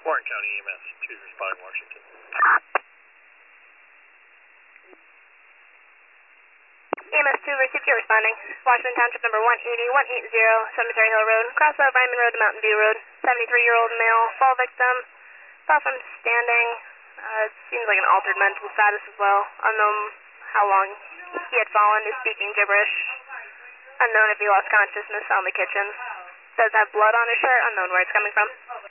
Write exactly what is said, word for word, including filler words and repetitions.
Warren County E M S, two responding Washington. E M S two, received, you're responding. Washington Township number one eighty, one eighty, Cemetery Hill Road, crossover Ryman Road to Mountain View Road, seventy-three-year-old male, fall victim, fell from standing, uh, seems like an altered mental status as well, unknown how long he had fallen, is speaking gibberish, unknown if he lost consciousness, found in the kitchen, does have blood on his shirt, unknown where it's coming from.